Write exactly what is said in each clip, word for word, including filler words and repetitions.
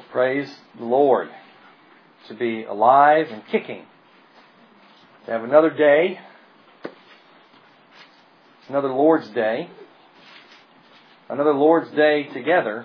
Praise the Lord. To be alive and kicking. To have another day. Another Lord's Day. Another Lord's Day together.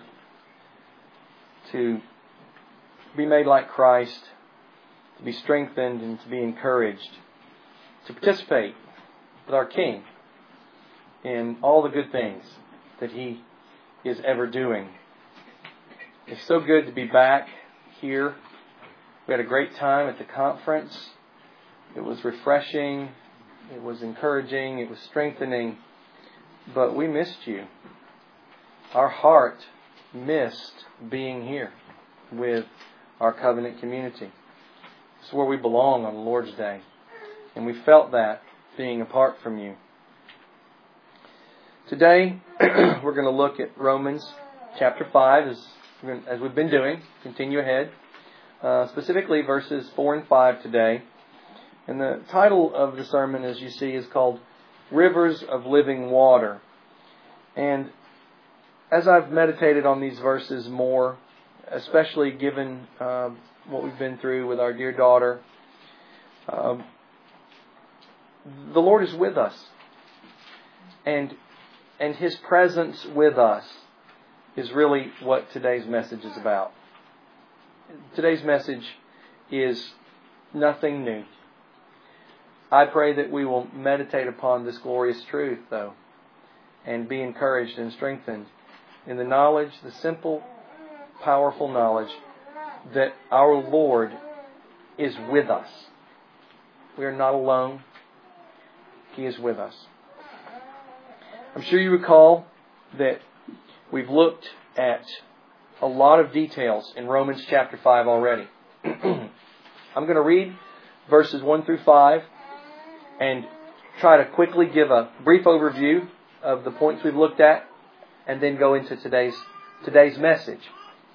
To be made like Christ. To be strengthened and to be encouraged. To participate with our King in all the good things that He is ever doing. It's so good to be back here. We had a great time at the conference. It was refreshing. It was encouraging. It was strengthening. But we missed you. Our heart missed being here with our covenant community. It's where we belong on the Lord's Day. And we felt that being apart from you. Today, we're going to look at Romans chapter five, as, as we've been doing. Continue ahead. Uh, specifically, verses four and five today. And the title of the sermon, as you see, is called Rivers of Living Water. And as I've meditated on these verses more, especially given uh, what we've been through with our dear daughter, uh, the Lord is with us. And and His presence with us is really what today's message is about. Today's message is nothing new. I pray that we will meditate upon this glorious truth, though, and be encouraged and strengthened in the knowledge, the simple, powerful knowledge that our Lord is with us. We are not alone. He is with us. I'm sure you recall that we've looked at a lot of details in Romans chapter five already. I'm going to read verses one through five and try to quickly give a brief overview of the points we've looked at and then go into today's today's message.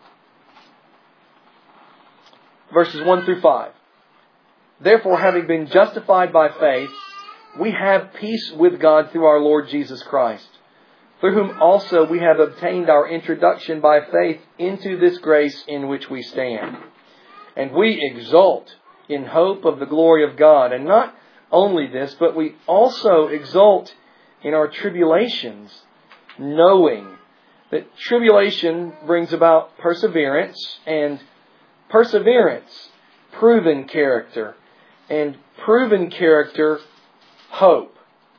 Verses one through five. Therefore, having been justified by faith, we have peace with God through our Lord Jesus Christ, through whom also we have obtained our introduction by faith into this grace in which we stand. And we exult in hope of the glory of God. And not only this, but we also exult in our tribulations, knowing that tribulation brings about perseverance, and perseverance, proven character, and proven character, hope.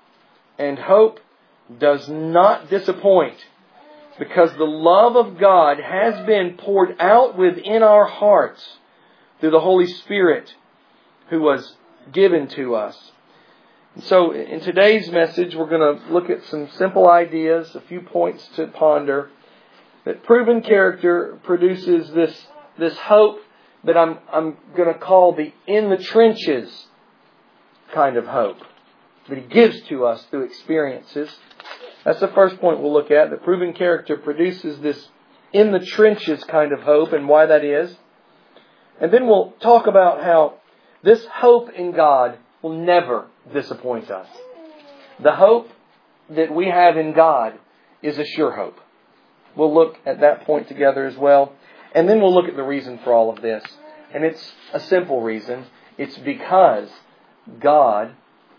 And hope does not disappoint, because the love of God has been poured out within our hearts through the Holy Spirit who was given to us. And so in today's message, we're going to look at some simple ideas, a few points to ponder. That proven character produces this, this hope that I'm, I'm going to call the in the trenches kind of hope that He gives to us through experiences. That's the first point we'll look at. The proven character produces this in the trenches kind of hope and why that is. And then we'll talk about how this hope in God will never disappoint us. The hope that we have in God is a sure hope. We'll look at that point together as well. And then we'll look at the reason for all of this. And it's a simple reason. It's because God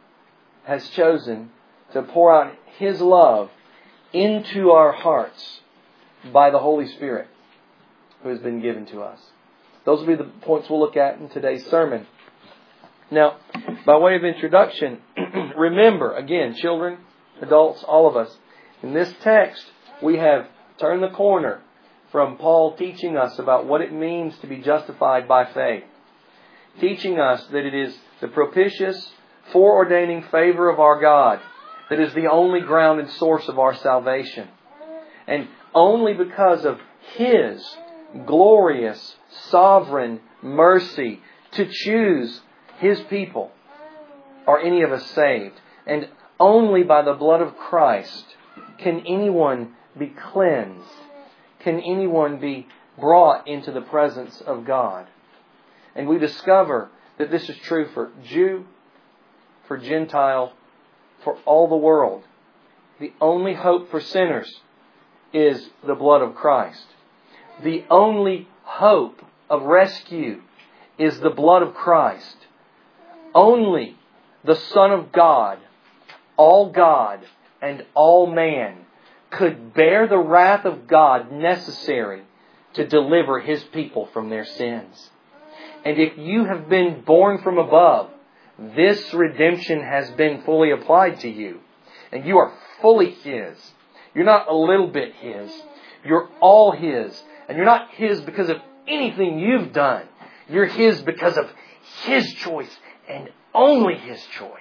has chosen to pour out His love into our hearts by the Holy Spirit who has been given to us. Those will be the points we'll look at in today's sermon. Now, by way of introduction, remember, again, children, adults, all of us, in this text, we have turned the corner from Paul teaching us about what it means to be justified by faith. Teaching us that it is the propitious, foreordaining favor of our God that is the only ground and source of our salvation. And only because of His glorious, sovereign mercy to choose His people are any of us saved. And only by the blood of Christ can anyone be cleansed. Can anyone be brought into the presence of God. And we discover that this is true for Jew, for Gentile, for all the world. The only hope for sinners is the blood of Christ. The only hope of rescue is the blood of Christ. Only the Son of God, all God and all man, could bear the wrath of God necessary to deliver His people from their sins. And if you have been born from above, this redemption has been fully applied to you. And you are fully His. You're not a little bit His. You're all His. And you're not His because of anything you've done. You're His because of His choice and only His choice.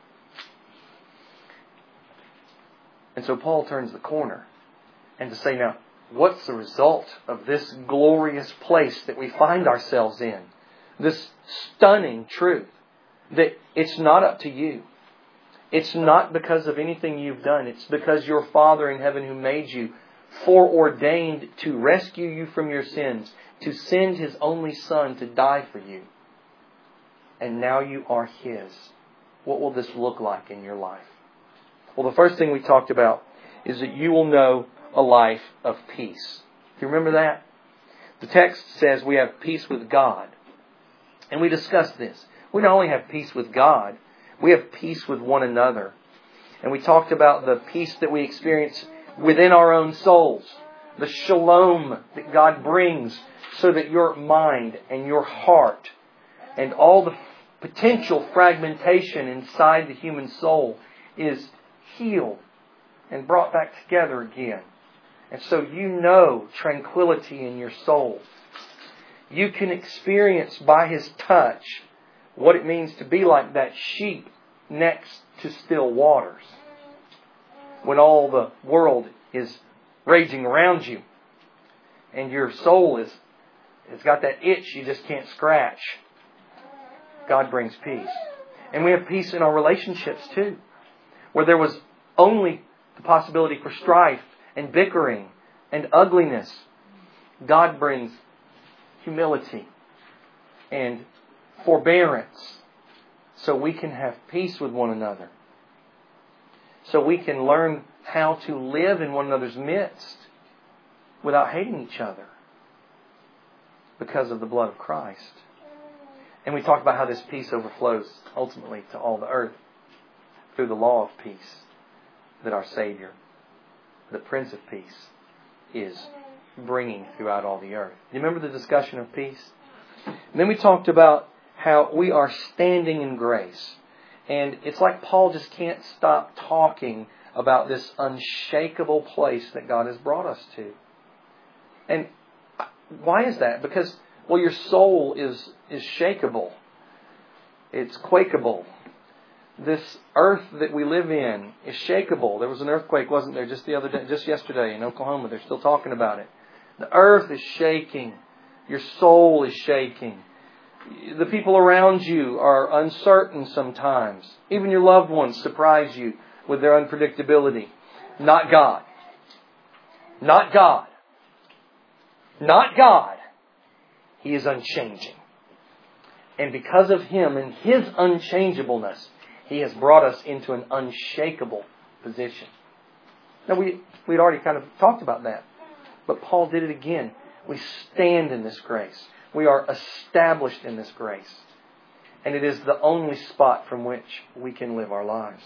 And so Paul turns the corner and to say, now, what's the result of this glorious place that we find ourselves in? This stunning truth that it's not up to you. It's not because of anything you've done. It's because your Father in heaven who made you foreordained to rescue you from your sins, to send His only Son to die for you. And now you are His. What will this look like in your life? Well, the first thing we talked about is that you will know a life of peace. Do you remember that? The text says we have peace with God. And we discussed this. We not only have peace with God, we have peace with one another. And we talked about the peace that we experience within our own souls. The shalom that God brings so that your mind and your heart and all the potential fragmentation inside the human soul is healed and brought back together again. And so you know tranquility in your soul. You can experience by His touch what it means to be like that sheep next to still waters. When all the world is raging around you and your soul is it's got that itch you just can't scratch. God brings peace. And we have peace in our relationships too. Where there was only the possibility for strife and bickering and ugliness, God brings humility and forbearance so we can have peace with one another. So we can learn how to live in one another's midst without hating each other because of the blood of Christ. And we talked about how this peace overflows ultimately to all the earth through the law of peace that our Savior, the Prince of Peace, is bringing throughout all the earth. You remember the discussion of peace? And then we talked about how we are standing in grace. And it's like Paul just can't stop talking about this unshakable place that God has brought us to. And why is that? Because, well, your soul is, is shakeable. It's quakeable. This earth that we live in is shakeable. There was an earthquake, wasn't there, just the other day, just yesterday in Oklahoma. They're still talking about it. The earth is shaking. Your soul is shaking. The people around you are uncertain sometimes. Even your loved ones surprise you with their unpredictability. Not God. Not God. Not God. He is unchanging. And because of Him and His unchangeableness, He has brought us into an unshakable position. Now, we, we'd already kind of talked about that. But Paul did it again. We stand in this grace. We are established in this grace. And it is the only spot from which we can live our lives.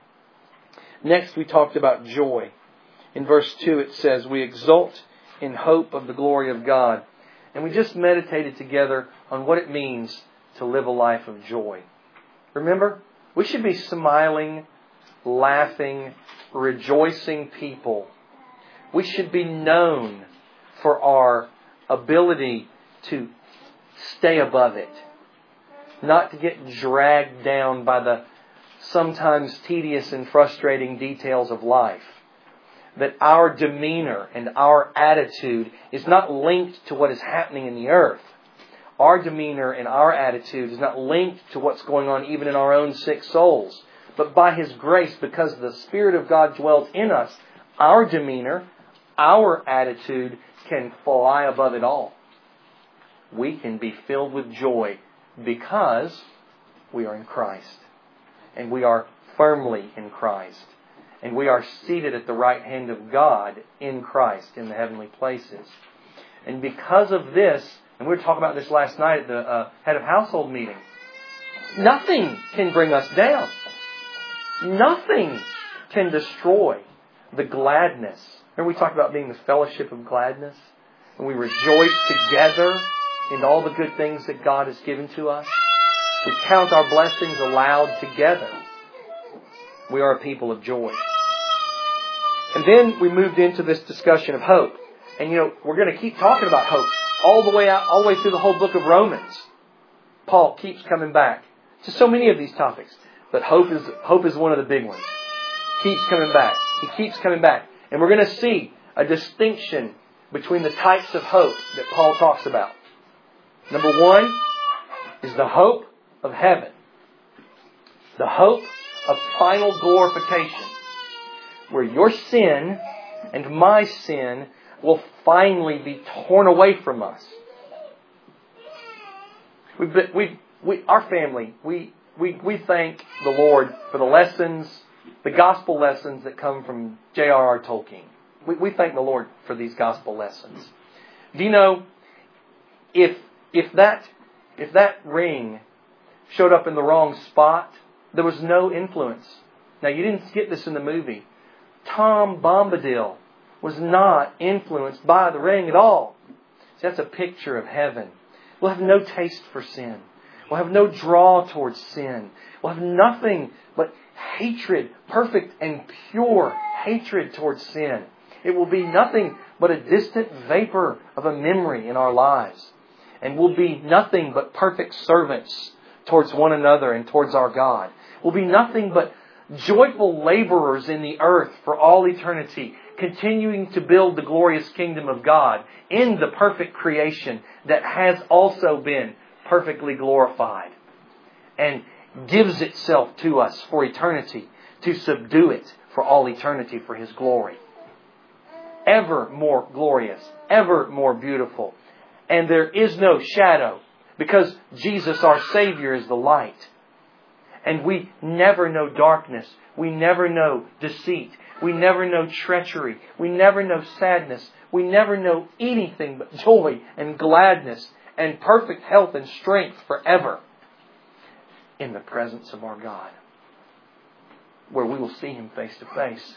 Next, we talked about joy. In verse two, it says, we exult in hope of the glory of God. And we just meditated together on what it means to live a life of joy. Remember, we should be smiling, laughing, rejoicing people. We should be known for our ability to stay above it. Not to get dragged down by the sometimes tedious and frustrating details of life. That our demeanor and our attitude is not linked to what is happening in the earth. Our demeanor and our attitude is not linked to what's going on even in our own sick souls. But by His grace, because the Spirit of God dwells in us, our demeanor, our attitude can fly above it all. We can be filled with joy because we are in Christ. And we are firmly in Christ. And we are seated at the right hand of God in Christ in the heavenly places. And because of this, and we were talking about this last night at the uh, head of household meeting, nothing can bring us down. Nothing can destroy the gladness. Remember we talked about being the fellowship of gladness? And we rejoice together in all the good things that God has given to us. We count our blessings aloud together. We are a people of joy. And then we moved into this discussion of hope. And you know, we're going to keep talking about hope all the way out, all the way through the whole book of Romans. Paul keeps coming back to so many of these topics. But hope is hope is one of the big ones. Keeps coming back. He keeps coming back. And we're going to see a distinction between the types of hope that Paul talks about. Number one is the hope of heaven. The hope of final glorification. Where your sin and my sin will finally be torn away from us. We've been, we, we, our family, we, we, we thank the Lord for the lessons, the gospel lessons that come from J R R Tolkien. We, we thank the Lord for these gospel lessons. Do you know, if if that if that ring showed up in the wrong spot, there was no influence. Now, you didn't get this in the movie. Tom Bombadil was not influenced by the ring at all. See, that's a picture of heaven. We'll have no taste for sin. We'll have no draw towards sin. We'll have nothing but hatred, perfect and pure hatred towards sin. It will be nothing but a distant vapor of a memory in our lives. And we'll be nothing but perfect servants towards one another and towards our God. We'll be nothing but joyful laborers in the earth for all eternity, continuing to build the glorious kingdom of God in the perfect creation that has also been perfectly glorified and gives itself to us for eternity, to subdue it for all eternity for His glory. Ever more glorious, ever more beautiful. And there is no shadow, because Jesus our Savior is the light. And we never know darkness. We never know deceit. We never know treachery. We never know sadness. We never know anything but joy and gladness and perfect health and strength forever in the presence of our God, where we will see Him face to face.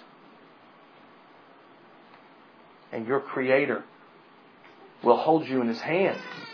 And your Creator will hold you in His hand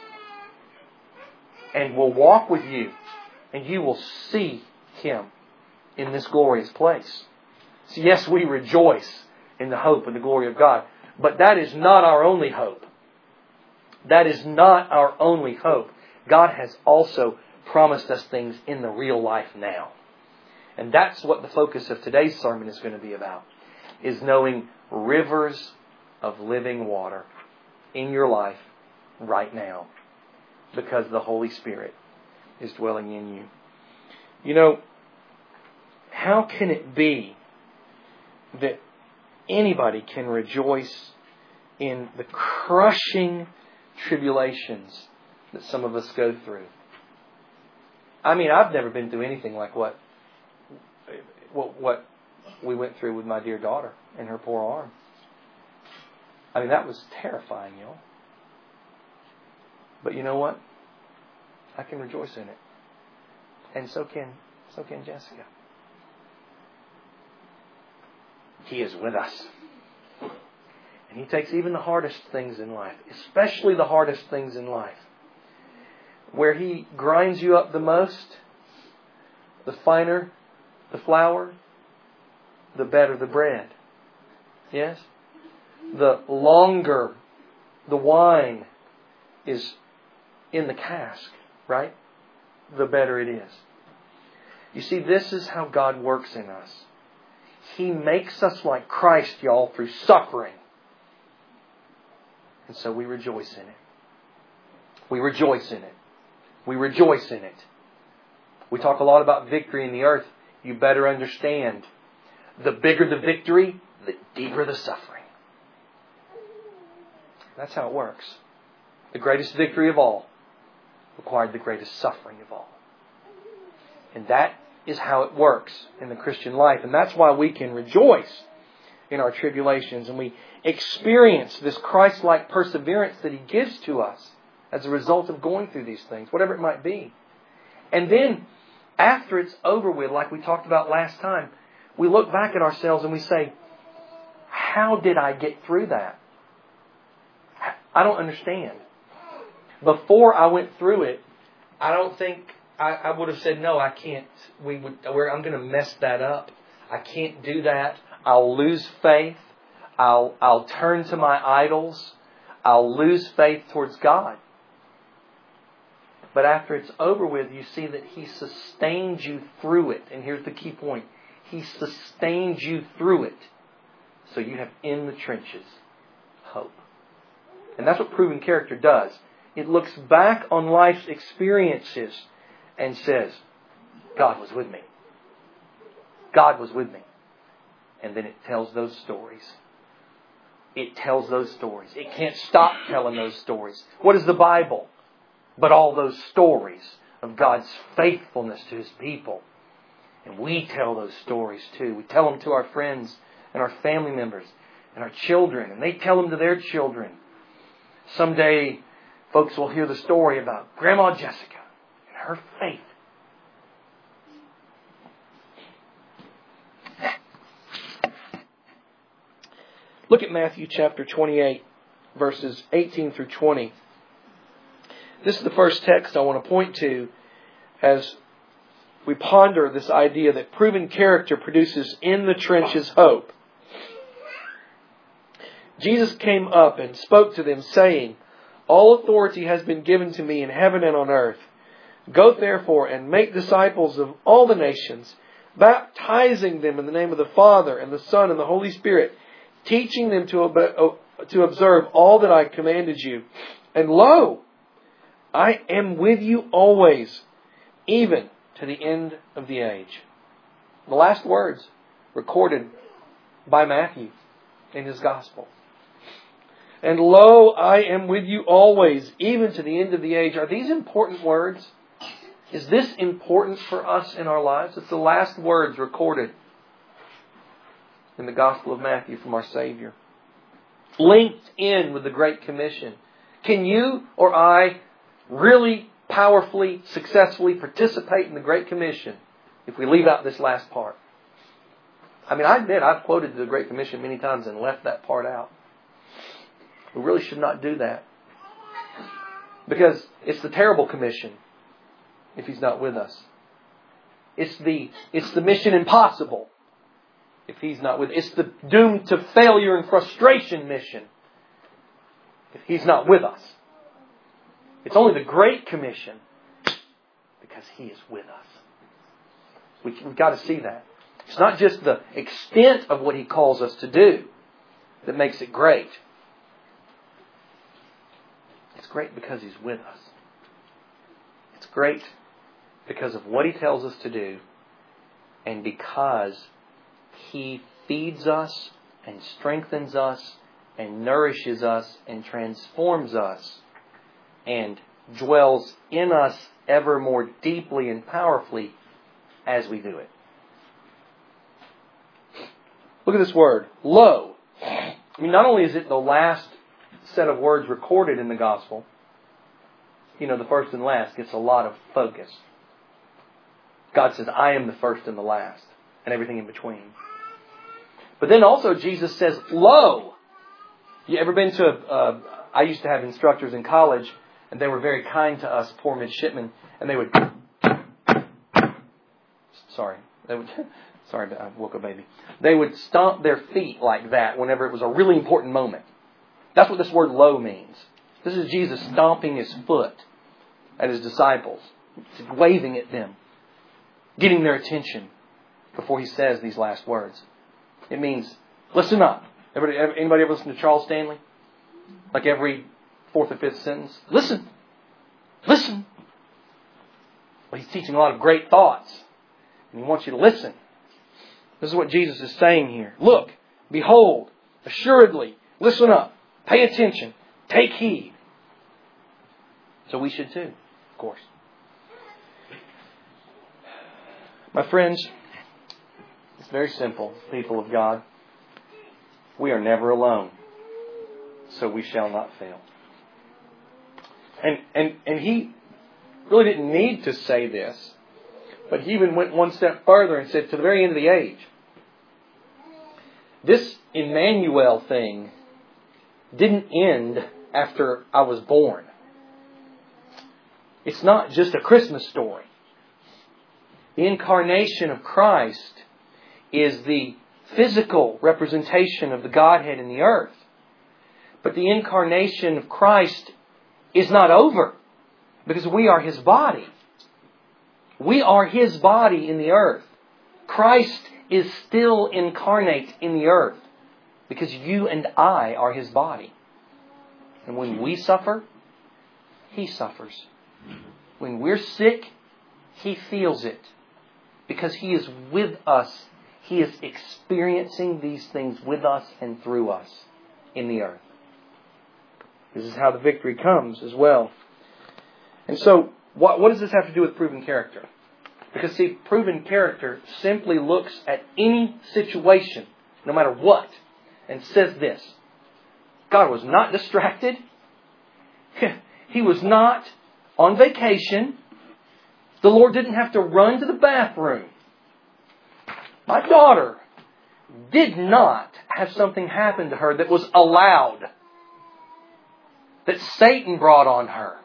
and will walk with you, and you will see Him in this glorious place. So yes, we rejoice in the hope and the glory of God, but that is not our only hope. That is not our only hope. God has also promised us things in the real life now. And that's what the focus of today's sermon is going to be about, is knowing rivers of living water in your life right now, because the Holy Spirit is dwelling in you. You know, how can it be that anybody can rejoice in the crushing tribulations that some of us go through? I mean, I've never been through anything like what what, what we went through with my dear daughter and her poor arm. I mean, that was terrifying, y'all. But you know what? I can rejoice in it. And so can so can Jessica. He is with us. And He takes even the hardest things in life, especially the hardest things in life, where He grinds you up the most, the finer the flour, the better the bread. Yes? The longer the wine is in the cask, right? The better it is. You see, this is how God works in us. He makes us like Christ, y'all, through suffering. And so we rejoice in it. We rejoice in it. We rejoice in it. We talk a lot about victory in the earth. You better understand, the bigger the victory, the deeper the suffering. That's how it works. The greatest victory of all required the greatest suffering of all. And that is how it works in the Christian life. And that's why we can rejoice. in our tribulations, and we experience this Christ-like perseverance that He gives to us as a result of going through these things, whatever it might be. And then, after it's over with, like we talked about last time, we look back at ourselves and we say, how did I get through that? I don't understand. Before I went through it, I don't think I, I would have said, no, I can't. We would. Where I'm going to mess that up. I can't do that. I'll lose faith. I'll I'll turn to my idols. I'll lose faith towards God. But after it's over with, you see that He sustained you through it. And here's the key point. He sustained you through it. So you have in the trenches hope. And that's what proven character does. It looks back on life's experiences and says, God was with me. God was with me. And then it tells those stories. It tells those stories. It can't stop telling those stories. What is the Bible? But all those stories of God's faithfulness to His people. And we tell those stories too. We tell them to our friends and our family members and our children. And they tell them to their children. Someday, folks will hear the story about Grandma Jessica and her faith. Look at Matthew chapter twenty-eight, verses eighteen through twenty. This is the first text I want to point to as we ponder this idea that proven character produces in the trenches hope. Jesus came up and spoke to them, saying, all authority has been given to me in heaven and on earth. Go therefore and make disciples of all the nations, baptizing them in the name of the Father and the Son and the Holy Spirit, teaching them to, obe- to observe all that I commanded you. And lo, I am with you always, even to the end of the age. The last words recorded by Matthew in his Gospel. And lo, I am with you always, even to the end of the age. Are these important words? Is this important for us in our lives? It's the last words recorded in the Gospel of Matthew from our Savior. Linked in with the Great Commission. Can you or I really powerfully, successfully participate in the Great Commission if we leave out this last part? I mean, I admit I've quoted the Great Commission many times and left that part out. We really should not do that. Because it's the terrible commission if He's not with us. It's the, it's the mission impossible if He's not with us. It's the doomed to failure and frustration mission if He's not with us. It's only the Great Commission because He is with us. We, we've got to see that. It's not just the extent of what He calls us to do that makes it great. It's great because He's with us. It's great because of what He tells us to do and because He feeds us and strengthens us and nourishes us and transforms us and dwells in us ever more deeply and powerfully as we do it. Look at this word, lo. I mean, not only is it the last set of words recorded in the Gospel, you know, the first and last gets a lot of focus. God says, I am the first and the last, and everything in between. But then also Jesus says, lo. You ever been to a, uh, I used to have instructors in college, and they were very kind to us poor midshipmen, and they would, sorry, they would, sorry, I woke a baby. They would stomp their feet like that whenever it was a really important moment. That's what this word lo means. This is Jesus stomping His foot at His disciples, waving at them, getting their attention before He says these last words. It means, listen up. Everybody, anybody ever listen to Charles Stanley? Like every fourth or fifth sentence? Listen. Listen. Well, he's teaching a lot of great thoughts. And He wants you to listen. This is what Jesus is saying here. Look, behold, assuredly, listen up. Pay attention. Take heed. So we should too, of course. My friends, it's very simple, people of God. we are never alone, so we shall not fail. And, and, and he really didn't need to say this, but he even went one step further and said, to the very end of the age, this Emmanuel thing didn't end after I was born. It's not just a Christmas story. The incarnation of Christ is the physical representation of the Godhead in the earth. But the incarnation of Christ is not over, because we are His body. We are His body in the earth. Christ is still incarnate in the earth, because you and I are His body. And when we suffer, He suffers. When we're sick, He feels it, because He is with us. He is experiencing these things with us and through us in the earth. This is how the victory comes as well. And so, what, what does this have to do with proven character? Because, see, proven character simply looks at any situation, no matter what, and says this: God was not distracted. He was not on vacation. The Lord didn't have to run to the bathroom. My daughter did not have something happen to her that was allowed, that Satan brought on her.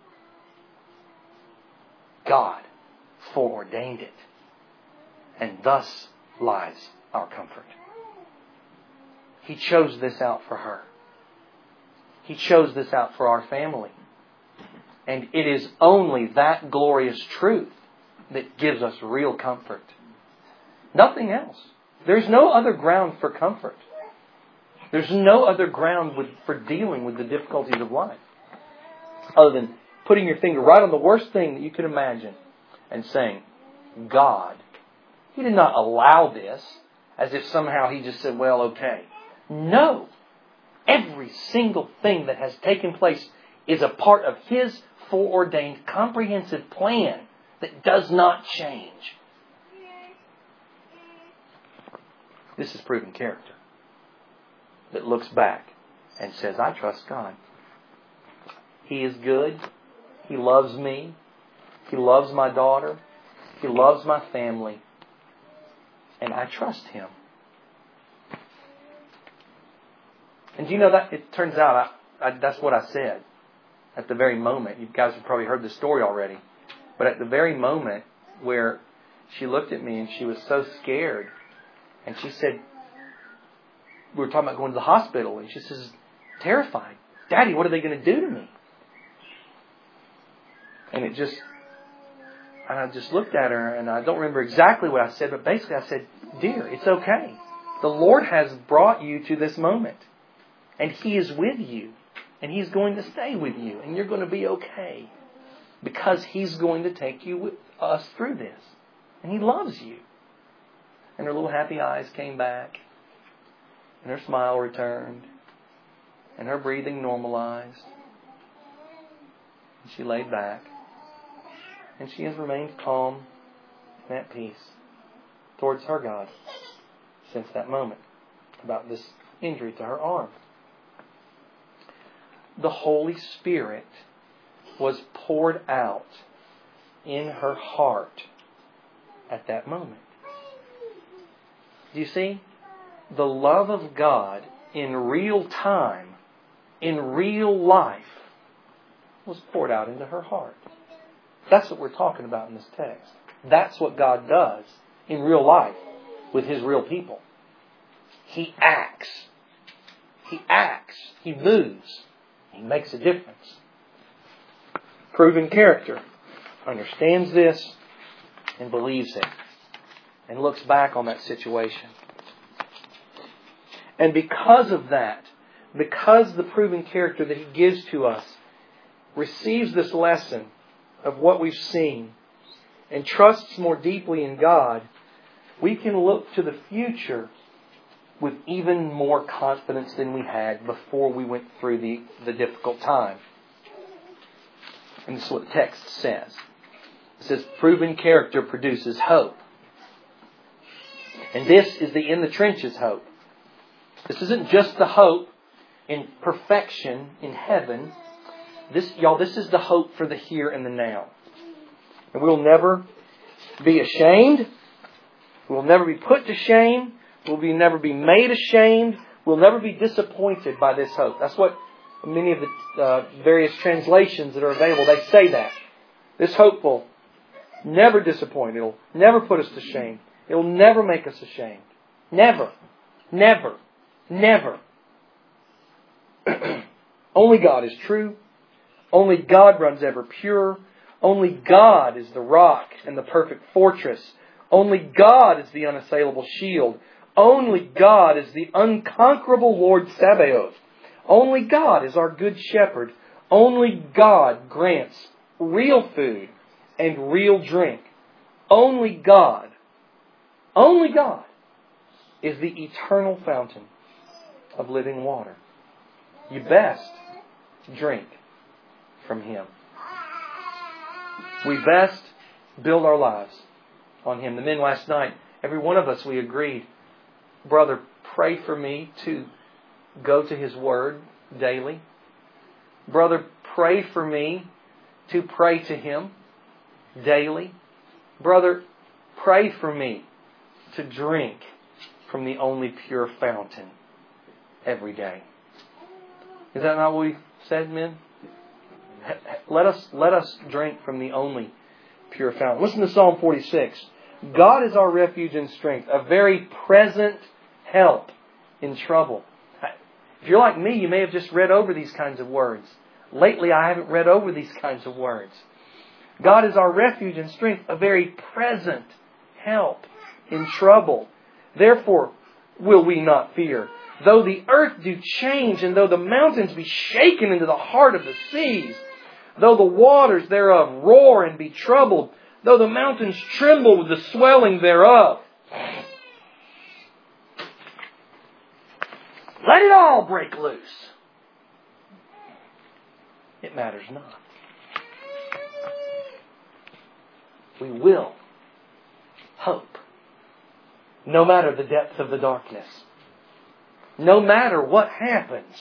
God foreordained it. And thus lies our comfort. He chose this out for her. He chose this out for our family. And it is only that glorious truth that gives us real comfort. Nothing else. There's no other ground for comfort. There's no other ground with, for dealing with the difficulties of life, other than putting your finger right on the worst thing that you could imagine and saying, God, He did not allow this as if somehow He just said, well, okay. No. Every single thing that has taken place is a part of His foreordained comprehensive plan that does not change. This is proven character that looks back and says, I trust God. He is good. He loves me. He loves my daughter. He loves my family. And I trust Him. And do you know that it turns out I, I, that's what I said at the very moment. You guys have probably heard the story already. But at the very moment where she looked at me and she was so scared, and she said, we were talking about going to the hospital, and she says, terrified, Daddy, what are they going to do to me? And it just, and I just looked at her, and I don't remember exactly what I said, but basically I said, dear, it's okay. The Lord has brought you to this moment, and He is with you, and He's going to stay with you, and you're going to be okay, because He's going to take you with us through this, and He loves you. And her little happy eyes came back, and her smile returned, and her breathing normalized. And she laid back, and she has remained calm and at peace towards her God since that moment about this injury to her arm. The Holy Spirit was poured out in her heart at that moment. Do you see? The love of God in real time, in real life, was poured out into her heart. That's what we're talking about in this text. That's what God does in real life with His real people. He acts. He acts. He moves. He makes a difference. Proven character understands this and believes it, and looks back on that situation. And because of that, because the proven character that He gives to us receives this lesson of what we've seen and trusts more deeply in God, we can look to the future with even more confidence than we had before we went through the, the difficult time. And this is what the text says. It says, proven character produces hope. And this is the in the trenches hope. This isn't just the hope in perfection in heaven. This, y'all, this is the hope for the here and the now. And we'll never be ashamed. We'll never be put to shame. We'll be, never be made ashamed. We'll never be disappointed by this hope. That's what many of the uh, various translations that are available, they say that. This hope will never disappoint. It'll never put us to shame. It'll never make us ashamed. Never. Never. Never. Only God is true. Only God runs ever pure. Only God is the rock and the perfect fortress. Only God is the unassailable shield. Only God is the unconquerable Lord Sabaoth. Only God is our good shepherd. Only God grants real food and real drink. Only God, only God is the eternal fountain of living water. You best drink from Him. We best build our lives on Him. The men last night, every one of us, we agreed, brother, pray for me to go to His Word daily. Brother, pray for me to pray to Him daily. Brother, pray for me to drink from the only pure fountain every day. Is that not what we said, men? Let us, let us drink from the only pure fountain. Listen to Psalm forty-six. God is our refuge and strength, a very present help in trouble. If you're like me, you may have just read over these kinds of words. Lately, I haven't read over these kinds of words. God is our refuge and strength, a very present help in trouble. Therefore, will we not fear? Though the earth do change, and though the mountains be shaken into the heart of the seas, though the waters thereof roar and be troubled, though the mountains tremble with the swelling thereof, let it all break loose. It matters not. We will hope, no matter the depth of the darkness. No matter what happens,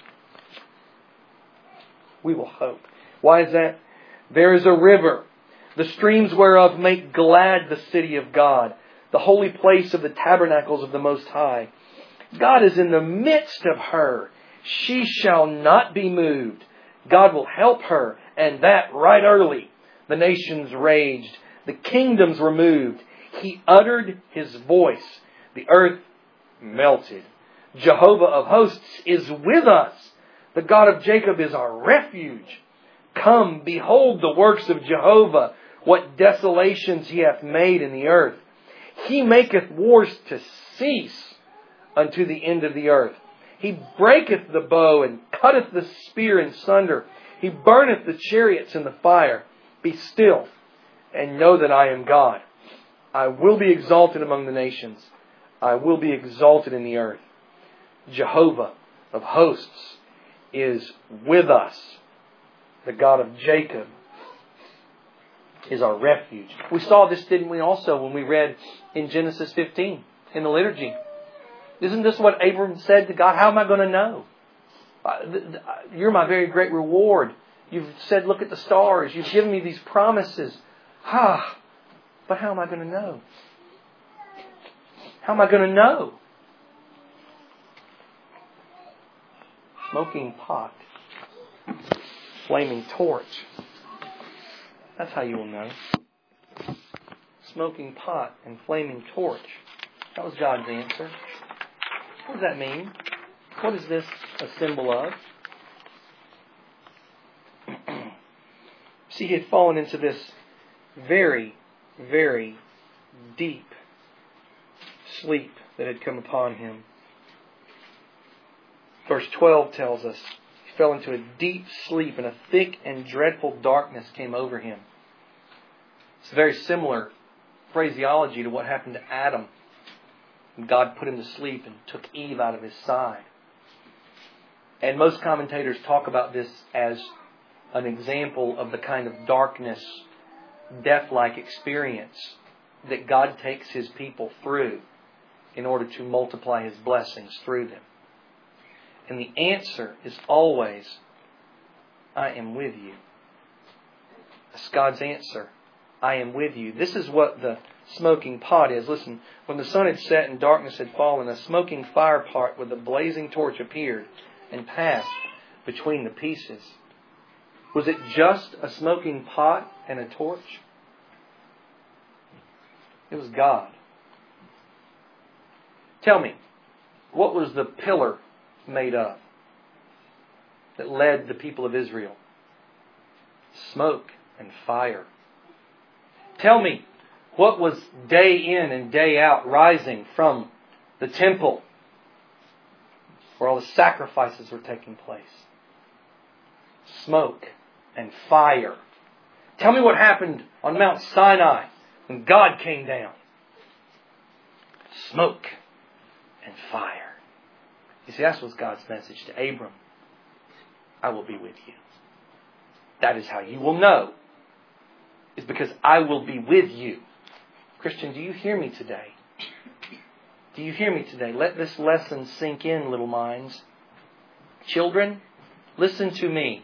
we will hope. Why is that? There is a river, the streams whereof make glad the city of God, the holy place of the tabernacles of the Most High. God is in the midst of her. She shall not be moved. God will help her, and that right early. The nations raged. The kingdoms were moved. He uttered His voice. The earth melted. Jehovah of hosts is with us. The God of Jacob is our refuge. Come, behold the works of Jehovah, what desolations He hath made in the earth. He maketh wars to cease unto the end of the earth. He breaketh the bow and cutteth the spear in sunder. He burneth the chariots in the fire. Be still and know that I am God. I will be exalted among the nations. I will be exalted in the earth. Jehovah of hosts is with us. The God of Jacob is our refuge. We saw this, didn't we, also when we read in Genesis fifteen in the liturgy? Isn't this what Abram said to God? How am I going to know? You're my very great reward. You've said, look at the stars. You've given me these promises. Ah, but how am I going to know? How am I going to know? Smoking pot. Flaming torch. That's how you will know. Smoking pot and flaming torch. That was God's answer. What does that mean? What is this a symbol of? See, he had fallen into this very, very deep sleep that had come upon him. Verse twelve tells us he fell into a deep sleep and a thick and dreadful darkness came over him. It's very similar phraseology to what happened to Adam. God put him to sleep and took Eve out of his side. And most commentators talk about this as an example of the kind of darkness, death-like experience that God takes His people through in order to multiply His blessings through them. And the answer is always, I am with you. That's God's answer. I am with you. This is what the smoking pot is. Listen, when the sun had set and darkness had fallen, a smoking fire pot with a blazing torch appeared and passed between the pieces. Was it just a smoking pot and a torch? It was God. Tell me, what was the pillar made of that led the people of Israel? Smoke and fire. Tell me, what was day in and day out rising from the temple where all the sacrifices were taking place? Smoke and fire. Tell me what happened on Mount Sinai when God came down. Smoke and fire. You see, that was God's message to Abram. I will be with you. That is how you will know. It's because I will be with you. Christian, do you hear me today? Do you hear me today? Let this lesson sink in, little minds. Children, listen to me.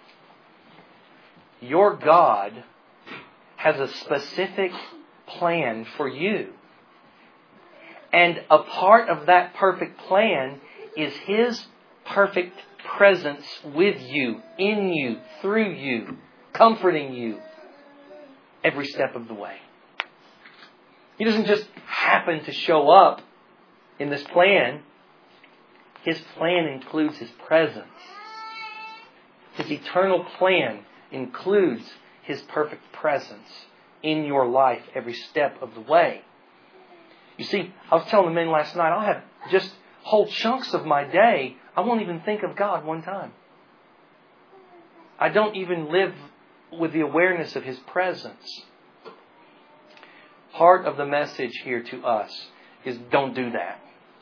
Your God has a specific plan for you. And a part of that perfect plan is His perfect presence with you, in you, through you, comforting you every step of the way. He doesn't just happen to show up in this plan. His plan includes His presence. His eternal plan includes His perfect presence in your life every step of the way. You see, I was telling the men last night, I'll have just whole chunks of my day, I won't even think of God one time. I don't even live with the awareness of His presence. Part of the message here to us is don't do that.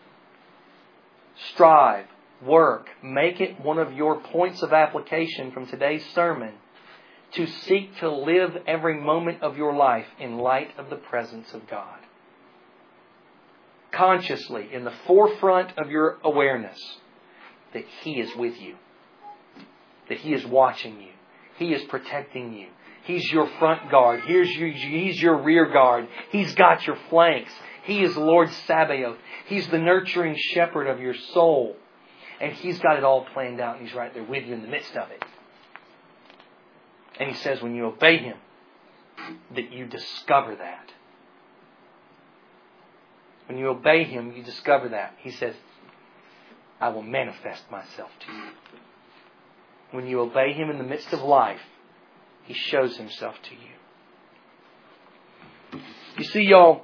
Strive, work, make it one of your points of application from today's sermon to seek to live every moment of your life in light of the presence of God. Consciously, in the forefront of your awareness, that He is with you. That He is watching you. He is protecting you. He's your front guard. Here's your, He's your rear guard. He's got your flanks. He is Lord Sabaoth. He's the nurturing shepherd of your soul. And He's got it all planned out, and He's right there with you in the midst of it. And He says when you obey Him, that you discover that. When you obey Him, you discover that. He says, I will manifest myself to you. When you obey Him in the midst of life, He shows Himself to you. You see, y'all,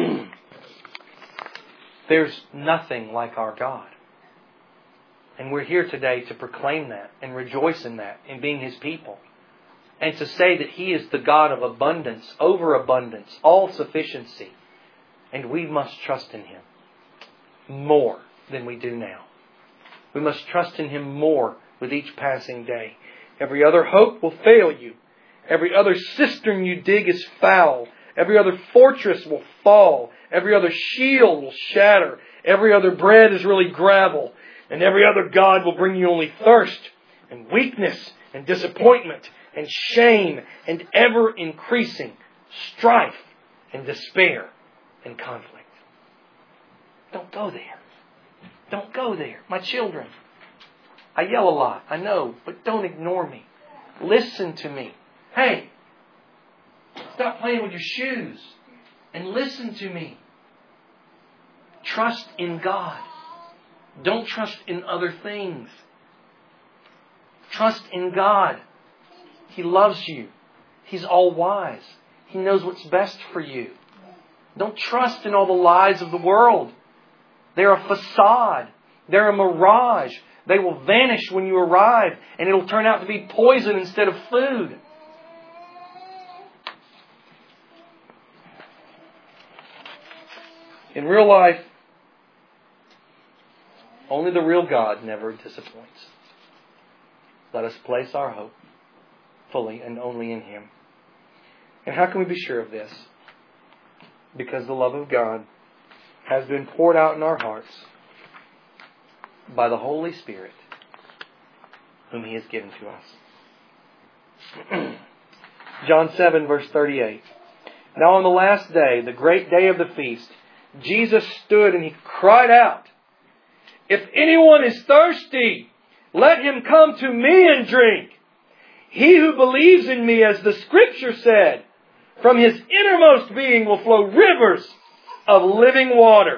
there's nothing like our God. And we're here today to proclaim that and rejoice in that, in being His people. And to say that He is the God of abundance, overabundance, all sufficiency. And we must trust in Him more than we do now. We must trust in Him more with each passing day. Every other hope will fail you. Every other cistern you dig is foul. Every other fortress will fall. Every other shield will shatter. Every other bread is really gravel. And every other God will bring you only thirst and weakness and disappointment and shame and ever-increasing strife and despair and conflict. Don't go there. Don't go there. My children, I yell a lot, I know, but don't ignore me. Listen to me. Hey, stop playing with your shoes and listen to me. Trust in God. Don't trust in other things. Trust in God. He loves you. He's all wise. He knows what's best for you. Don't trust in all the lies of the world. They're a facade. They're a mirage. They will vanish when you arrive, and it'll turn out to be poison instead of food. In real life, only the real God never disappoints. Let us place our hope fully and only in Him. And how can we be sure of this? Because the love of God has been poured out in our hearts by the Holy Spirit, whom He has given to us. John seven, verse thirty-eight. Now on the last day, the great day of the feast, Jesus stood and He cried out, "If anyone is thirsty, let him come to me and drink. He who believes in me, as the Scripture said, from his innermost being will flow rivers of living water."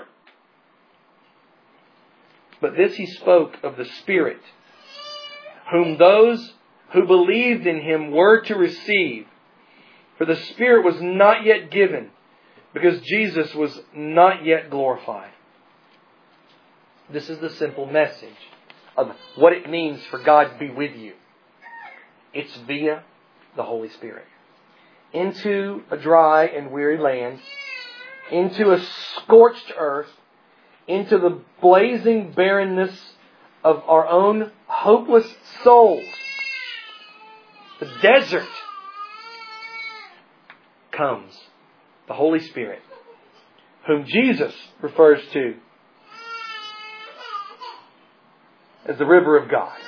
But this He spoke of the Spirit, whom those who believed in Him were to receive. For the Spirit was not yet given, because Jesus was not yet glorified. This is the simple message of what it means for God to be with you. It's via the Holy Spirit. Into a dry and weary land, into a scorched earth, into the blazing barrenness of our own hopeless souls. The desert comes the Holy Spirit, whom Jesus refers to as the river of God.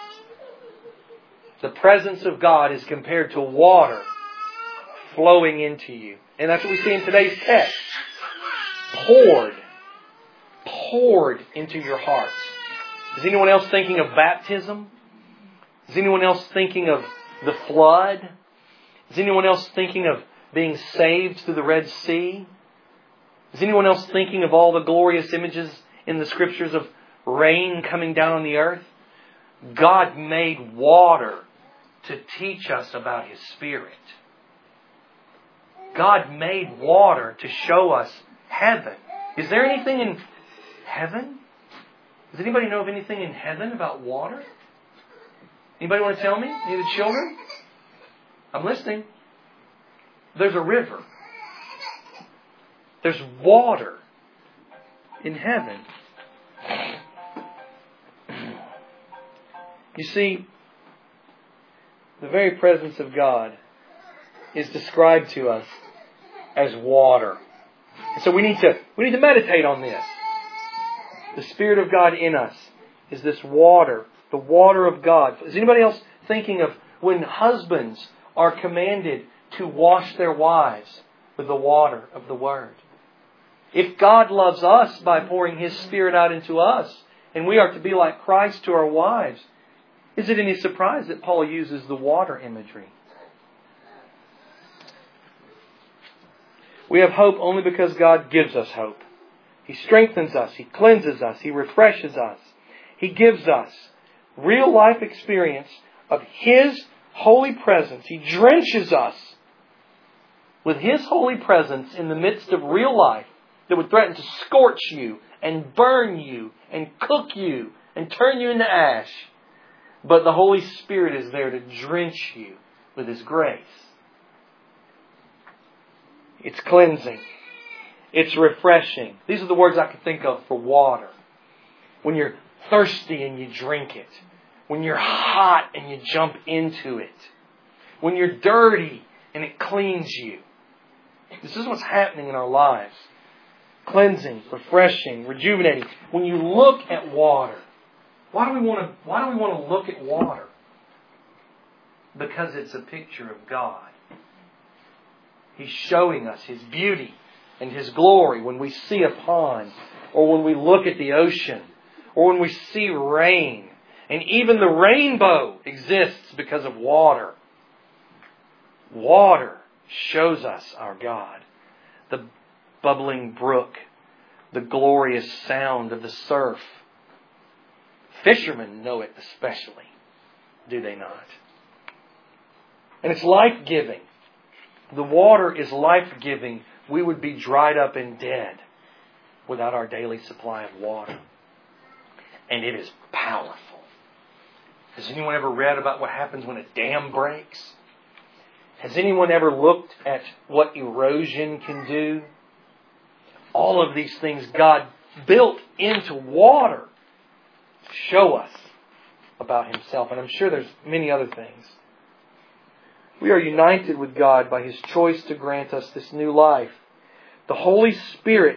The presence of God is compared to water flowing into you. And that's what we see in today's text. Poured. Poured into your hearts. Is anyone else thinking of baptism? Is anyone else thinking of the flood? Is anyone else thinking of being saved through the Red Sea? Is anyone else thinking of all the glorious images in the Scriptures of rain coming down on the earth? God made water to teach us about His Spirit. God made water to show us heaven. Is there anything in heaven? Does anybody know of anything in heaven about water? Anybody want to tell me? Any of the children? I'm listening. There's a river. There's water in heaven. You see, the very presence of God is described to us as water. And so we need to we need to meditate on this. The Spirit of God in us is this water, the water of God. Is anybody else thinking of when husbands are commanded to wash their wives with the water of the Word? If God loves us by pouring His Spirit out into us, and we are to be like Christ to our wives, is it any surprise that Paul uses the water imagery? We have hope only because God gives us hope. He strengthens us. He cleanses us. He refreshes us. He gives us real life experience of His holy presence. He drenches us with His holy presence in the midst of real life that would threaten to scorch you and burn you and cook you and turn you into ash. But the Holy Spirit is there to drench you with His grace. It's cleansing. It's refreshing. These are the words I could think of for water. When you're thirsty and you drink it. When you're hot and you jump into it. When you're dirty and it cleans you. This is what's happening in our lives. Cleansing, refreshing, rejuvenating. When you look at water, why do we want to, why do we want to look at water? Because it's a picture of God. He's showing us His beauty and His glory when we see a pond, or when we look at the ocean, or when we see rain. And even the rainbow exists because of water. Water shows us our God. The bubbling brook, the glorious sound of the surf. Fishermen know it especially, do they not? And it's life-giving. The water is life-giving. We would be dried up and dead without our daily supply of water. And it is powerful. Has anyone ever read about what happens when a dam breaks? Has anyone ever looked at what erosion can do? All of these things God built into water to show us about Himself. And I'm sure there's many other things. We are united with God by His choice to grant us this new life. The Holy Spirit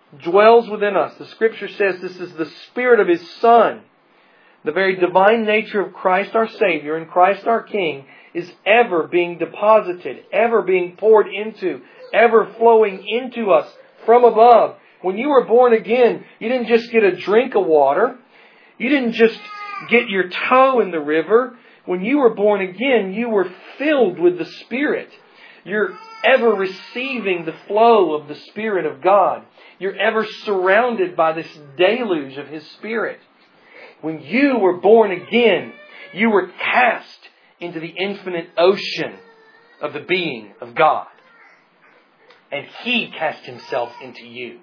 dwells within us. The Scripture says this is the Spirit of His Son. The very divine nature of Christ our Savior and Christ our King is ever being deposited, ever being poured into, ever flowing into us from above. When you were born again, you didn't just get a drink of water. You didn't just get your toe in the river. When you were born again, you were filled with the Spirit. You're ever receiving the flow of the Spirit of God. You're ever surrounded by this deluge of His Spirit. When you were born again, you were cast into the infinite ocean of the being of God. And He cast Himself into you.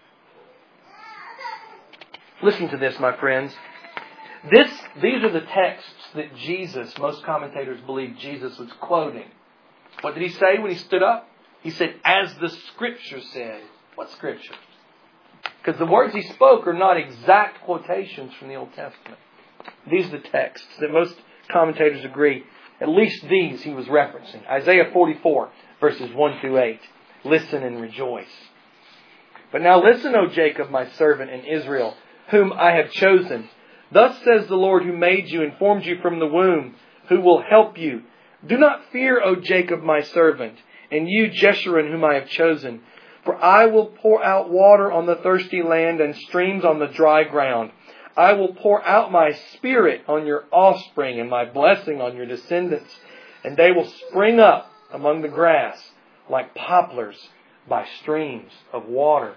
Listen to this, my friends. This, these are the texts that Jesus, most commentators believe Jesus was quoting. What did He say when He stood up? He said, as the Scripture said. What Scripture? Because the words He spoke are not exact quotations from the Old Testament. These are the texts that most commentators agree. At least these He was referencing. Isaiah forty-four, verses one through eight. Listen and rejoice. But now listen, O Jacob, my servant, and Israel, whom I have chosen. Thus says the Lord who made you and formed you from the womb, who will help you. Do not fear, O Jacob, my servant, and you, Jeshurun, whom I have chosen. For I will pour out water on the thirsty land and streams on the dry ground. I will pour out my Spirit on your offspring and my blessing on your descendants. And they will spring up among the grass like poplars by streams of water.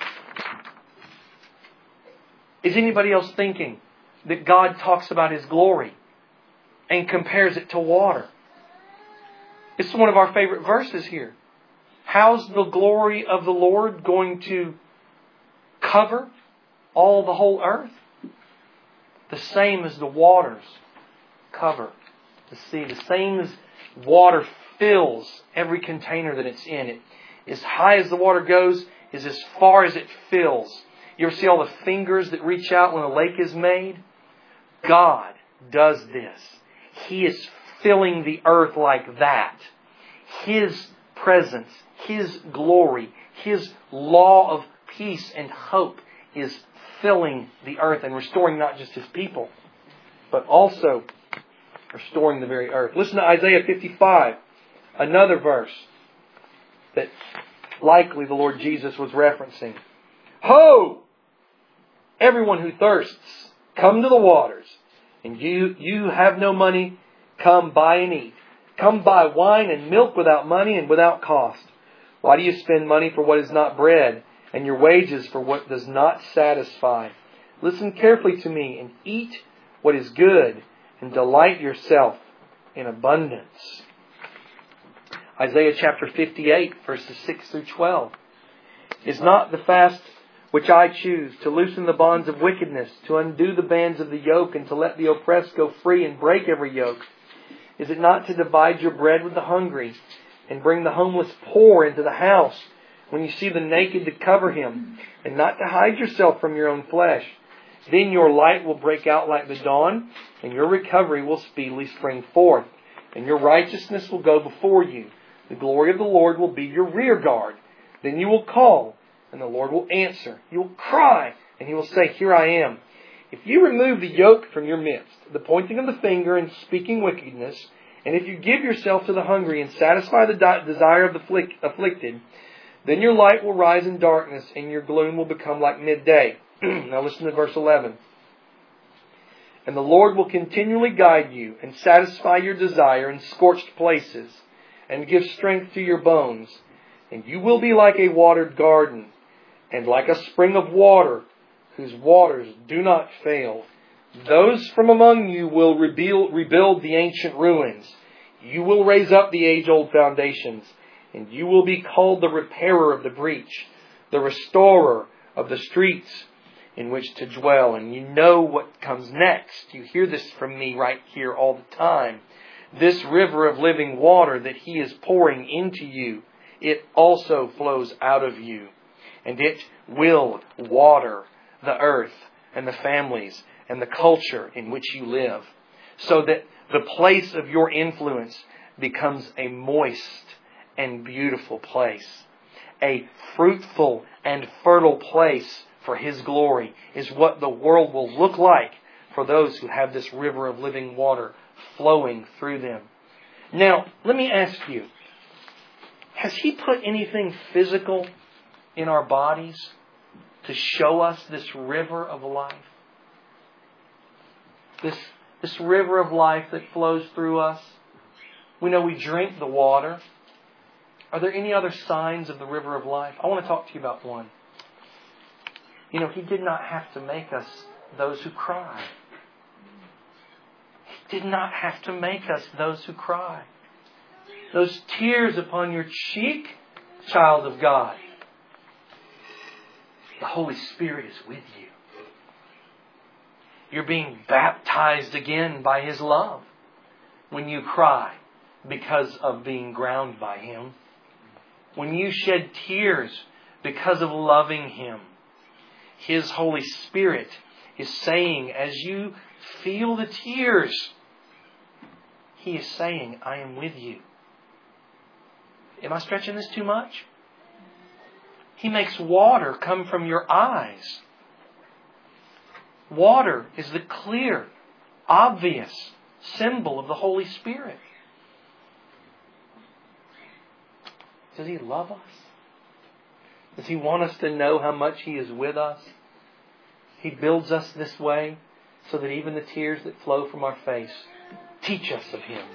Is anybody else thinking that God talks about His glory and compares it to water? It's one of our favorite verses here. How's the glory of the Lord going to cover all the whole earth? The same as the waters cover the sea. The same as water fills every container that it's in. It, as high as the water goes, is as far as it fills. You ever see all the fingers that reach out when a lake is made? God does this. He is filling the earth like that. His presence, His glory, His law of peace and hope is filling the earth and restoring not just His people, but also restoring the very earth. Listen to Isaiah fifty-five, another verse that likely the Lord Jesus was referencing. Ho! Everyone who thirsts, come to the waters. And you, you have no money, come buy and eat. Come buy wine and milk without money and without cost. Why do you spend money for what is not bread, and your wages for what does not satisfy? Listen carefully to me, and eat what is good, and delight yourself in abundance. Isaiah chapter fifty-eight, verses six through twelve. Is not the fast which I choose, to loosen the bonds of wickedness, to undo the bands of the yoke, and to let the oppressed go free and break every yoke? Is it not to divide your bread with the hungry, and bring the homeless poor into the house, when you see the naked to cover him, and not to hide yourself from your own flesh? Then your light will break out like the dawn, and your recovery will speedily spring forth, and your righteousness will go before you. The glory of the Lord will be your rear guard. Then you will call, and the Lord will answer. You will cry, and He will say, Here I am. If you remove the yoke from your midst, the pointing of the finger and speaking wickedness, and if you give yourself to the hungry and satisfy the desire of the afflicted, then your light will rise in darkness, and your gloom will become like midday. Now listen to verse eleven. And the Lord will continually guide you and satisfy your desire in scorched places, and give strength to your bones. And you will be like a watered garden, and like a spring of water, whose waters do not fail. Those from among you will rebuild, rebuild the ancient ruins. You will raise up the age-old foundations, and you will be called the repairer of the breach, the restorer of the streets in which to dwell. And you know what comes next. You hear this from me right here all the time. This river of living water that He is pouring into you, it also flows out of you. And it will water the earth and the families and the culture in which you live, so that the place of your influence becomes a moist and beautiful place, a fruitful and fertile place for His glory is what the world will look like for those who have this river of living water flowing through them. Now, let me ask you, has He put anything physical in our bodies to show us this river of life? This, this river of life that flows through us. We know we drink the water. Are there any other signs of the river of life? I want to talk to you about one. You know, He did not have to make us those who cry. He did not have to make us those who cry. Those tears upon your cheek, child of God. The Holy Spirit is with you. You're being baptized again by His love when you cry because of being ground by Him. When you shed tears because of loving Him, His Holy Spirit is saying, as you feel the tears, He is saying, I am with you. Am I stretching this too much? He makes water come from your eyes. Water is the clear, obvious symbol of the Holy Spirit. Does He love us? Does He want us to know how much He is with us? He builds us this way so that even the tears that flow from our face teach us of Him.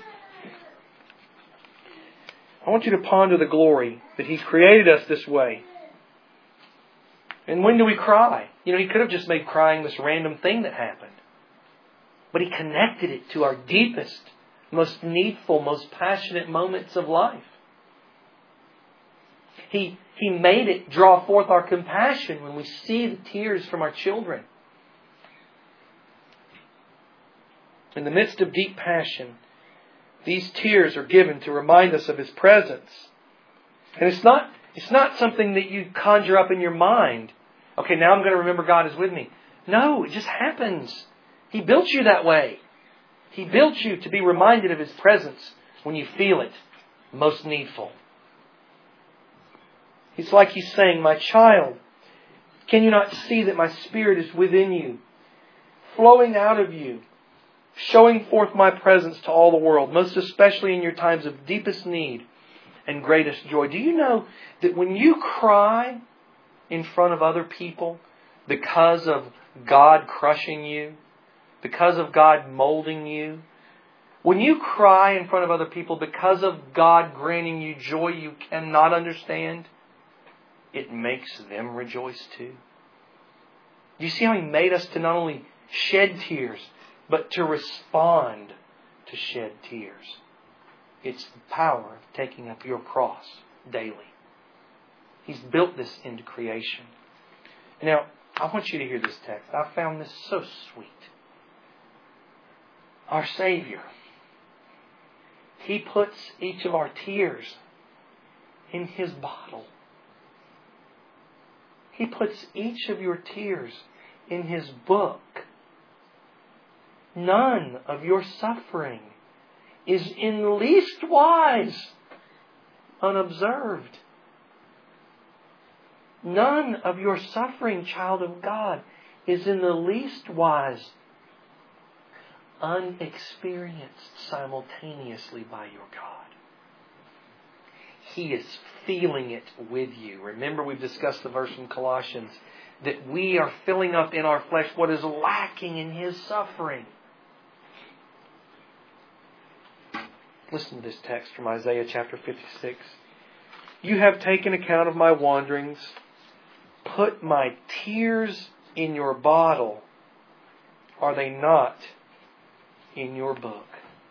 I want you to ponder the glory that He's created us this way. And when do we cry? You know, He could have just made crying this random thing that happened. But He connected it to our deepest, most needful, most passionate moments of life. He, he made it draw forth our compassion when we see the tears from our children. In the midst of deep passion, these tears are given to remind us of His presence. And it's not, it's not something that you conjure up in your mind. Okay, now I'm going to remember God is with me. No, it just happens. He built you that way. He built you to be reminded of His presence when you feel it most needful. It's like He's saying, my child, can you not see that my Spirit is within you, flowing out of you, showing forth my presence to all the world, most especially in your times of deepest need and greatest joy? Do you know that when you cry in front of other people because of God crushing you, because of God molding you, when you cry in front of other people because of God granting you joy you cannot understand, it makes them rejoice too. Do you see how He made us to not only shed tears, but to respond to shed tears? It's the power of taking up your cross daily. He's built this into creation. Now, I want you to hear this text. I found this so sweet. Our Savior, He puts each of our tears in His bottle. He puts each of your tears in His book. None of your suffering is in the least wise unobserved. None of your suffering, child of God, is in the least wise unexperienced simultaneously by your God. He is feeling it with you. Remember, we've discussed the verse in Colossians that we are filling up in our flesh what is lacking in His suffering. Listen to this text from Isaiah chapter fifty-six. You have taken account of my wanderings. Put my tears in your bottle. Are they not in your book?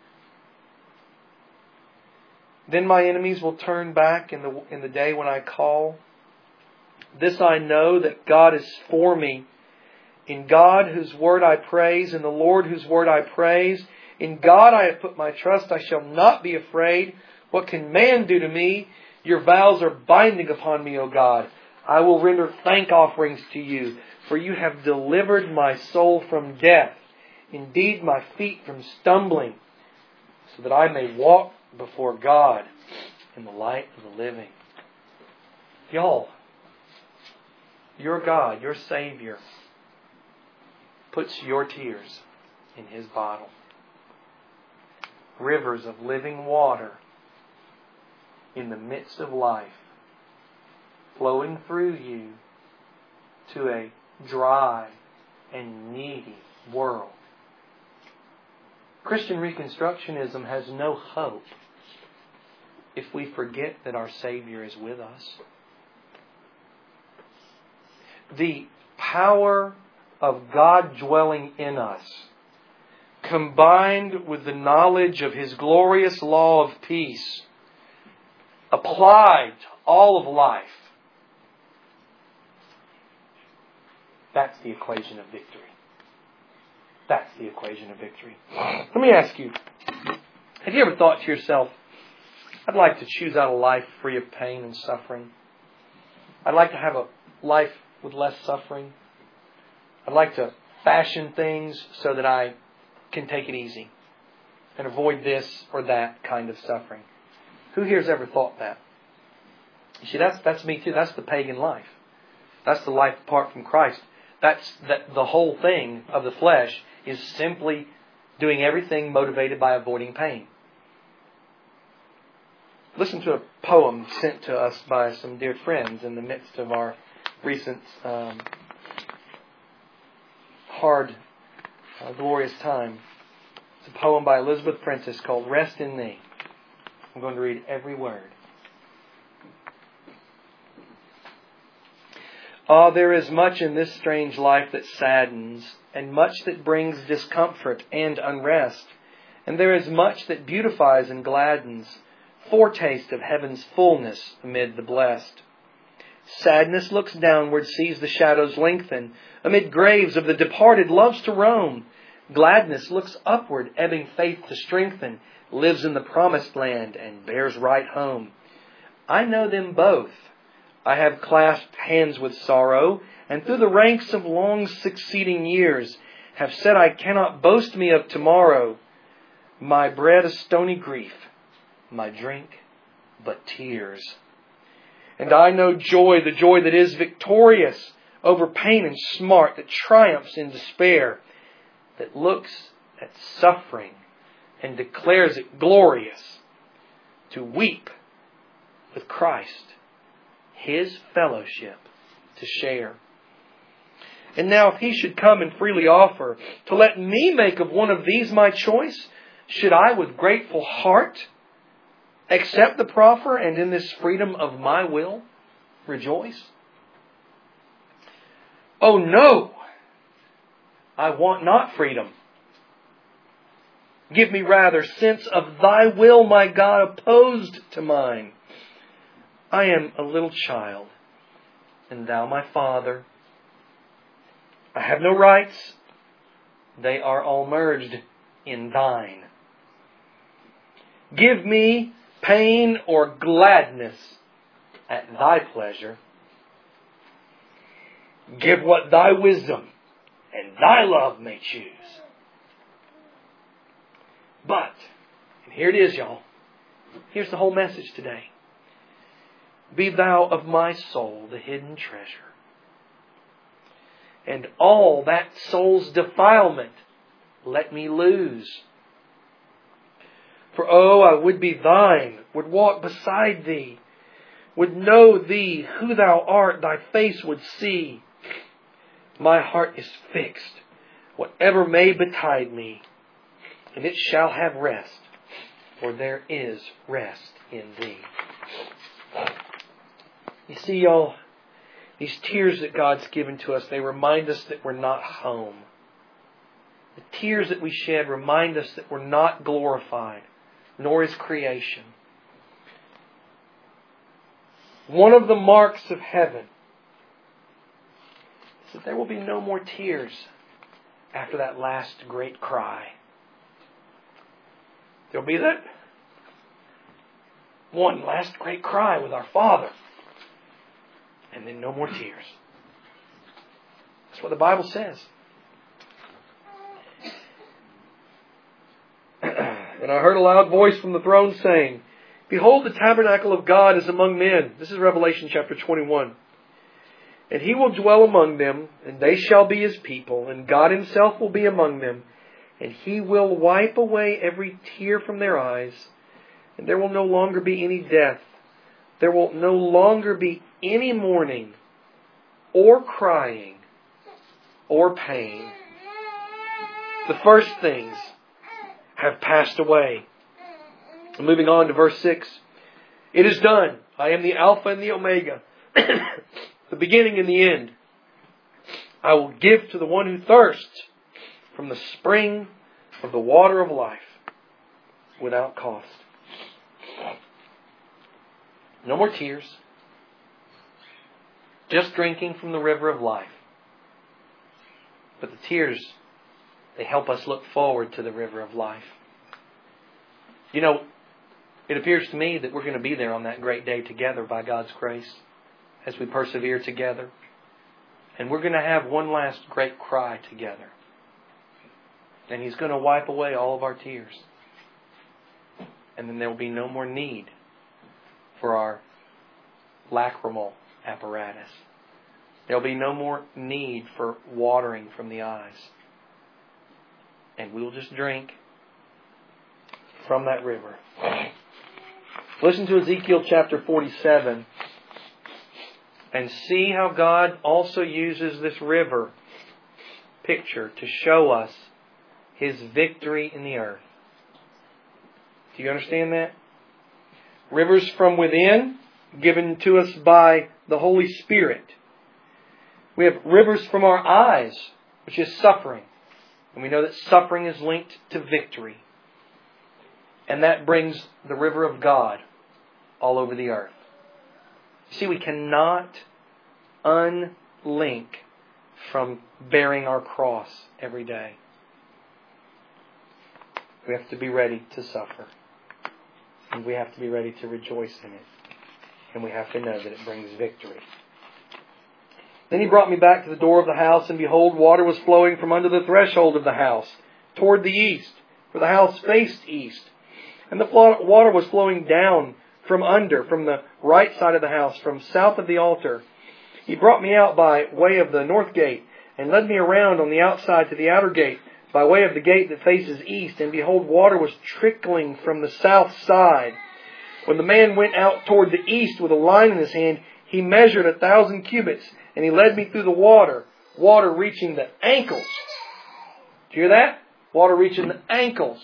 Then my enemies will turn back in the in the day when I call. This I know, that God is for me. In God whose word I praise, in the Lord whose word I praise. In God I have put my trust. I shall not be afraid. What can man do to me? Your vows are binding upon me, O God. I will render thank offerings to you, for you have delivered my soul from death, indeed my feet from stumbling, so that I may walk before God in the light of the living. Y'all, your God, your Savior, puts your tears in His bottle. Rivers of living water in the midst of life, flowing through you to a dry and needy world. Christian Reconstructionism has no hope if we forget that our Savior is with us. The power of God dwelling in us, combined with the knowledge of His glorious law of peace, applied to all of life, that's the equation of victory. That's the equation of victory. Let me ask you, have you ever thought to yourself, I'd like to choose out a life free of pain and suffering. I'd like to have a life with less suffering. I'd like to fashion things so that I can take it easy and avoid this or that kind of suffering. Who here has ever thought that? You see, that's that's me too. That's the pagan life. That's the life apart from Christ. That's that the whole thing of the flesh is simply doing everything motivated by avoiding pain. Listen to a poem sent to us by some dear friends in the midst of our recent um, hard, uh, glorious time. It's a poem by Elizabeth Prentice called Rest in Thee. I'm going to read every word. Ah, there is much in this strange life that saddens, and much that brings discomfort and unrest. And there is much that beautifies and gladdens, foretaste of heaven's fullness amid the blessed. Sadness looks downward, sees the shadows lengthen, amid graves of the departed loves to roam. Gladness looks upward, ebbing faith to strengthen, lives in the promised land and bears right home. I know them both. I have clasped hands with sorrow, and through the ranks of long succeeding years have said I cannot boast me of tomorrow. My bread a stony grief, my drink but tears. And I know joy, the joy that is victorious over pain and smart, that triumphs in despair, that looks at suffering and declares it glorious, to weep with Christ, His fellowship to share. And now if He should come and freely offer to let me make of one of these my choice, should I with grateful heart accept the proffer and in this freedom of my will rejoice? Oh no! I want not freedom. Give me rather sense of Thy will, my God, opposed to mine. I am a little child, and Thou my Father. I have no rights. They are all merged in Thine. Give me pain or gladness at Thy pleasure. Give what Thy wisdom and Thy love may choose. But, and here it is, y'all. Here's the whole message today. Be Thou of my soul the hidden treasure, and all that soul's defilement let me lose. For oh, I would be Thine, would walk beside Thee, would know Thee, who Thou art, Thy face would see. My heart is fixed, whatever may betide me, and it shall have rest, for there is rest in Thee. You see, y'all, these tears that God's given to us, they remind us that we're not home. The tears that we shed remind us that we're not glorified, nor is creation. One of the marks of heaven is that there will be no more tears after that last great cry. There'll be that one last great cry with our Father, and then no more tears. That's what the Bible says. And I heard a loud voice from the throne saying, Behold, the tabernacle of God is among men. This is Revelation chapter twenty-one. And He will dwell among them, and they shall be His people, and God Himself will be among them, and He will wipe away every tear from their eyes, and there will no longer be any death. There will no longer be any mourning, or crying, or pain. The first things have passed away. And moving on to verse six. It is done. I am the Alpha and the Omega, the beginning and the end. I will give to the one who thirsts from the spring of the water of life without cost. No more tears. Just drinking from the river of life. But the tears, they help us look forward to the river of life. You know, it appears to me that we're going to be there on that great day together by God's grace as we persevere together. And we're going to have one last great cry together. And He's going to wipe away all of our tears. And then there will be no more need for our lacrimal apparatus. There will be no more need for watering from the eyes. And we will just drink from that river. Listen to Ezekiel chapter forty-seven and see how God also uses this river picture to show us His victory in the earth. Do you understand that? Rivers from within, given to us by the Holy Spirit. We have rivers from our eyes, which is suffering. And we know that suffering is linked to victory. And that brings the river of God all over the earth. See, we cannot unlink from bearing our cross every day. We have to be ready to suffer. And we have to be ready to rejoice in it. And we have to know that it brings victory. Then He brought me back to the door of the house, and behold, water was flowing from under the threshold of the house toward the east, for the house faced east. And the water was flowing down from under, from the right side of the house, from south of the altar. He brought me out by way of the north gate, and led me around on the outside to the outer gate, by way of the gate that faces east. And behold, water was trickling from the south side. When the man went out toward the east with a line in his hand, he measured a thousand cubits, and he led me through the water, water reaching the ankles. Do you hear that? Water reaching the ankles.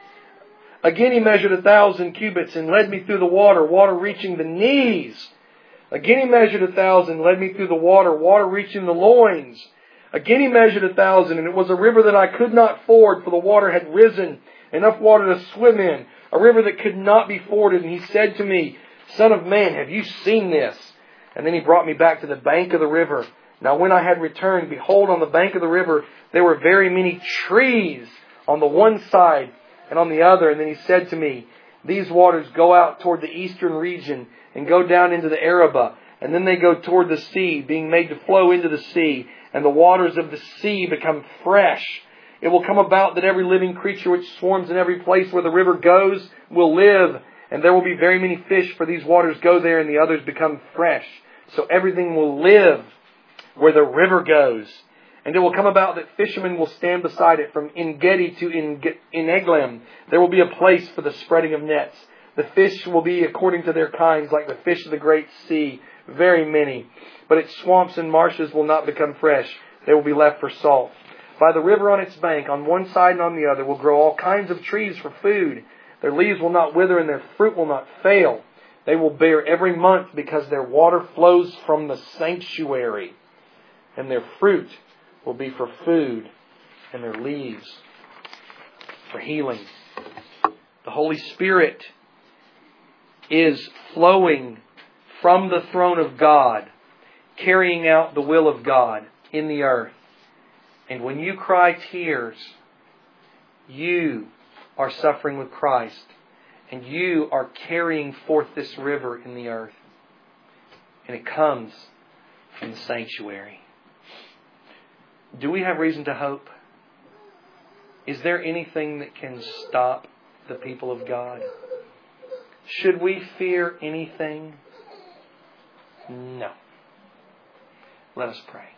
Again he measured a thousand cubits and led me through the water, water reaching the knees. Again he measured a thousand, led me through the water, water reaching the loins. Again he measured a thousand, and it was a river that I could not ford, for the water had risen, enough water to swim in, a river that could not be forded. And He said to me, Son of man, have you seen this? And then He brought me back to the bank of the river. Now when I had returned, behold, on the bank of the river there were very many trees on the one side and on the other. And then He said to me, These waters go out toward the eastern region and go down into the Arabah. And then they go toward the sea, being made to flow into the sea. And the waters of the sea become fresh. It will come about that every living creature which swarms in every place where the river goes will live. And there will be very many fish, for these waters go there and the others become fresh. So everything will live where the river goes. And it will come about that fishermen will stand beside it from En-gedi to En-eglaim. There will be a place for the spreading of nets. The fish will be according to their kinds, like the fish of the great sea, very many. But its swamps and marshes will not become fresh. They will be left for salt. By the river on its bank, on one side and on the other, will grow all kinds of trees for food. Their leaves will not wither and their fruit will not fail. They will bear every month, because their water flows from the sanctuary. And their fruit will be for food, and their leaves for healing. The Holy Spirit is flowing from the throne of God, carrying out the will of God in the earth. And when you cry tears, you are suffering with Christ. And you are carrying forth this river in the earth. And it comes from the sanctuary. Do we have reason to hope? Is there anything that can stop the people of God? Should we fear anything? No. Let us pray.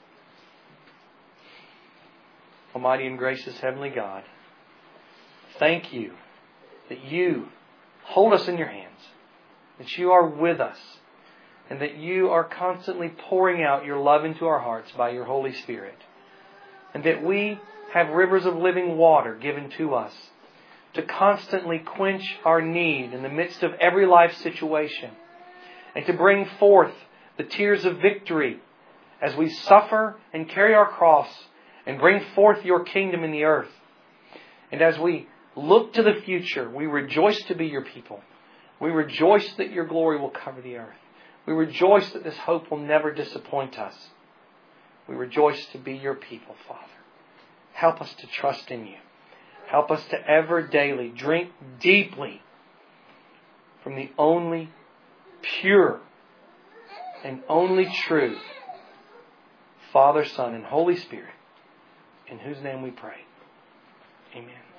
Almighty and gracious Heavenly God, thank You that You hold us in Your hands, that You are with us, and that You are constantly pouring out Your love into our hearts by Your Holy Spirit, and that we have rivers of living water given to us to constantly quench our need in the midst of every life situation, and to bring forth the tears of victory as we suffer and carry our cross and bring forth Your kingdom in the earth. And as we look to the future, we rejoice to be Your people. We rejoice that Your glory will cover the earth. We rejoice that this hope will never disappoint us. We rejoice to be Your people, Father. Help us to trust in You. Help us to ever daily drink deeply from the only pure and only true Father, Son, and Holy Spirit, in whose name we pray. Amen.